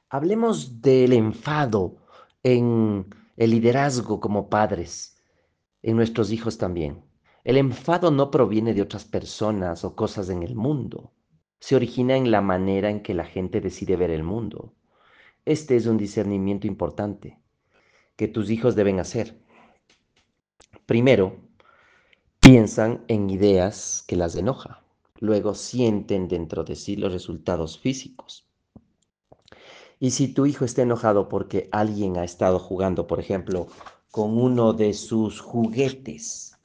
Hablemos del enfado en el liderazgo como padres, en nuestros hijos también. El enfado no proviene de otras personas o cosas en el mundo. Se origina en la manera en que la gente decide ver el mundo. Este es un discernimiento importante que tus hijos deben hacer. Primero, piensan en ideas que las enoja. Luego sienten dentro de sí los resultados físicos. Y si tu hijo está enojado porque alguien ha estado jugando, por ejemplo, con uno de sus juguetes,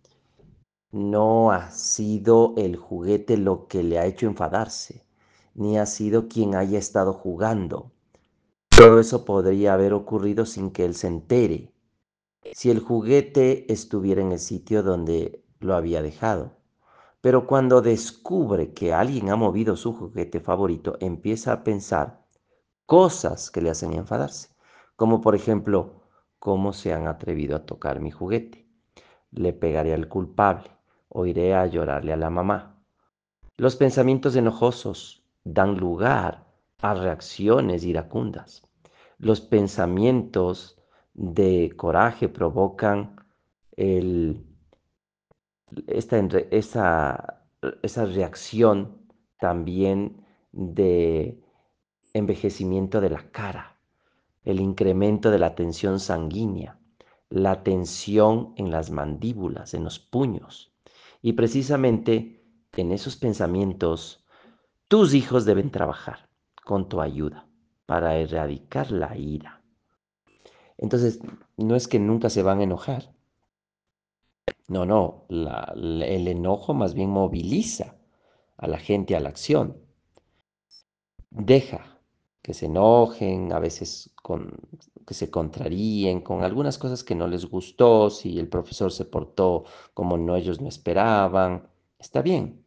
no ha sido el juguete lo que le ha hecho enfadarse, ni ha sido quien haya estado jugando. Todo eso podría haber ocurrido sin que él se entere, si el juguete estuviera en el sitio donde lo había dejado. Pero cuando descubre que alguien ha movido su juguete favorito, empieza a pensar cosas que le hacen enfadarse, como por ejemplo, ¿cómo se han atrevido a tocar mi juguete? Le pegaré al culpable o iré a llorarle a la mamá. Los pensamientos enojosos dan lugar a reacciones iracundas. Los pensamientos de coraje provocan el, esta, esa reacción también de envejecimiento de la cara, el incremento de la tensión sanguínea, la tensión en las mandíbulas, en los puños. Y precisamente en esos pensamientos, tus hijos deben trabajar con tu ayuda para erradicar la ira. Entonces, no es que nunca se van a enojar. No, no, el enojo más bien moviliza a la gente a la acción. Deja que se enojen, a veces que se contraríen con algunas cosas que no les gustó, si el profesor se portó como no ellos no esperaban, está bien.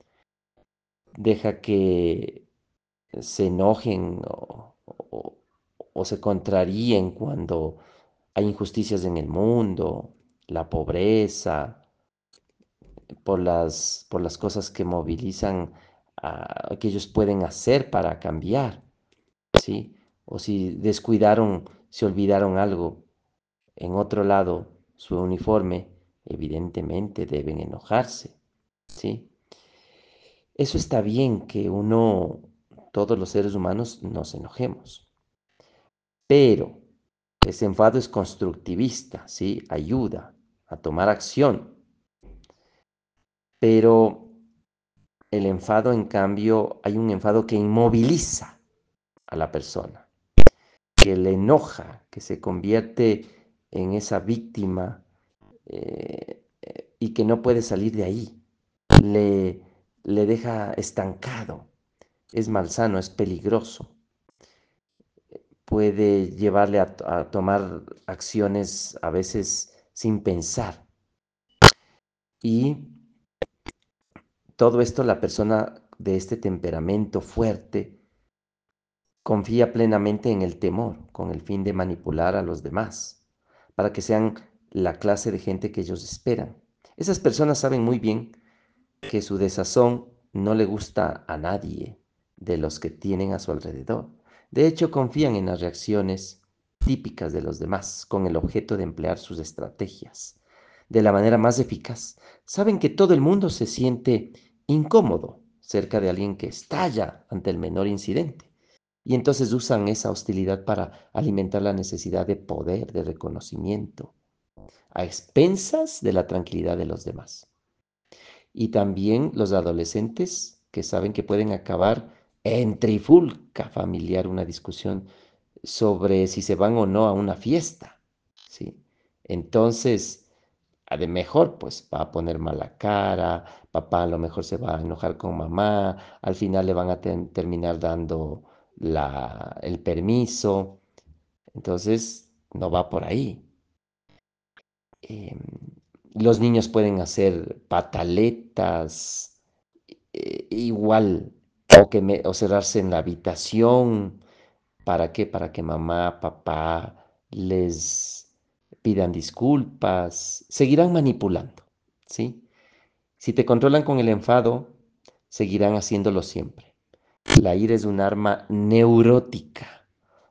Deja que se enojen o se contraríen cuando hay injusticias en el mundo, la pobreza, por las cosas que movilizan, que ellos pueden hacer para cambiar. ¿Sí? O si descuidaron, se olvidaron algo en otro lado, su uniforme, evidentemente deben enojarse, ¿sí? Eso está bien que todos los seres humanos nos enojemos, pero ese enfado es constructivista, ¿sí? Ayuda a tomar acción, pero el enfado, en cambio, hay un enfado que inmoviliza a la persona, que le enoja, que se convierte en esa víctima y que no puede salir de ahí. Le, le deja estancado, es malsano, es peligroso. Puede llevarle a tomar acciones a veces sin pensar. Y todo esto la persona de este temperamento fuerte confía plenamente en el temor, con el fin de manipular a los demás, para que sean la clase de gente que ellos esperan. Esas personas saben muy bien que su desazón no le gusta a nadie de los que tienen a su alrededor. De hecho, confían en las reacciones típicas de los demás, con el objeto de emplear sus estrategias de la manera más eficaz. Saben que todo el mundo se siente incómodo cerca de alguien que estalla ante el menor incidente. Y entonces usan esa hostilidad para alimentar la necesidad de poder, de reconocimiento, a expensas de la tranquilidad de los demás. Y también los adolescentes que saben que pueden acabar en trifulca familiar una discusión sobre si se van o no a una fiesta, ¿sí? Entonces, a de mejor, pues va a poner mala cara, papá a lo mejor se va a enojar con mamá, al final le van a terminar dando el permiso, entonces no va por ahí. Em, los niños pueden hacer pataletas, igual, o cerrarse en la habitación. ¿Para qué? Para que mamá, papá les pidan disculpas. Seguirán manipulando, ¿sí? Si te controlan con el enfado, seguirán haciéndolo siempre. La ira es un arma neurótica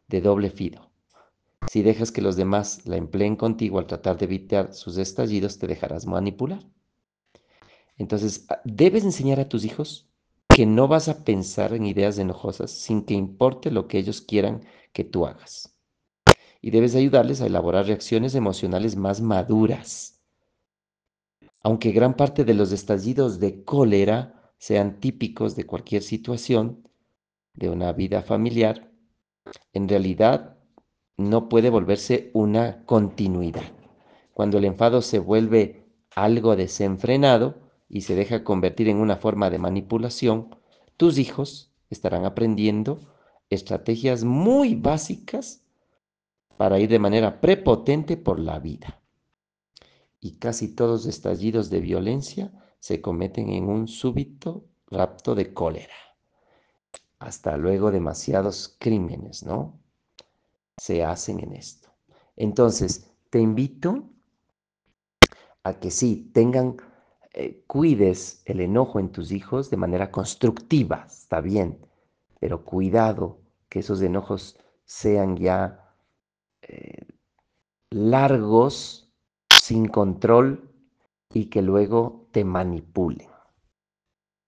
de doble filo. Si dejas que los demás la empleen contigo al tratar de evitar sus estallidos, te dejarás manipular. Entonces, debes enseñar a tus hijos que no vas a pensar en ideas enojosas sin que importe lo que ellos quieran que tú hagas. Y debes ayudarles a elaborar reacciones emocionales más maduras. Aunque gran parte de los estallidos de cólera sean típicos de cualquier situación de una vida familiar, en realidad no puede volverse una continuidad. Cuando el enfado se vuelve algo desenfrenado y se deja convertir en una forma de manipulación, tus hijos estarán aprendiendo estrategias muy básicas para ir de manera prepotente por la vida. Y casi todos los estallidos de violencia se cometen en un súbito rapto de cólera. Hasta luego demasiados crímenes, ¿no? Se hacen en esto. Entonces, te invito a que sí, cuides el enojo en tus hijos de manera constructiva, está bien, pero cuidado que esos enojos sean ya eh, largos, sin control y que luego te manipulen.